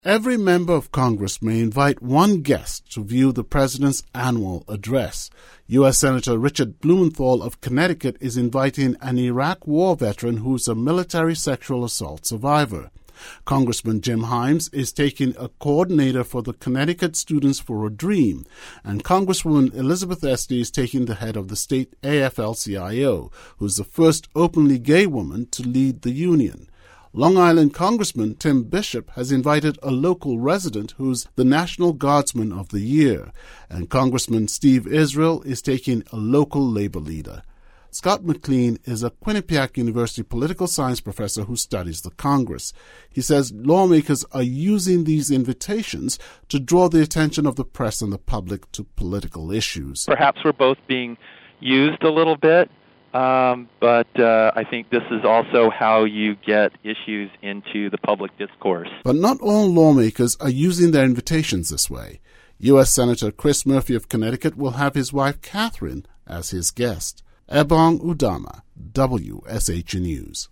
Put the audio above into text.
Every member of Congress may invite one guest to view the president's annual address. U.S. Senator Richard Blumenthal of Connecticut is inviting an Iraq war veteran who is a military sexual assault survivor. Congressman Jim Himes is taking a coordinator for the Connecticut Students for a Dream, and Congresswoman Elizabeth Esty is taking the head of the state AFL-CIO, who is the first openly gay woman to lead the union. Long Island Congressman Tim Bishop has invited a local resident who's the National Guardsman of the Year, and Congressman Steve Israel is taking a local labor leader. Scott McLean is a Quinnipiac University political science professor who studies the Congress. He says lawmakers are using these invitations to draw the attention of the press and the public to political issues. Perhaps we're both being used a little bit. But I think this is also how you get issues into the public discourse. But not all lawmakers are using their invitations this way. U.S. Senator Chris Murphy of Connecticut will have his wife Catherine as his guest. Ebong Udama, WSH News.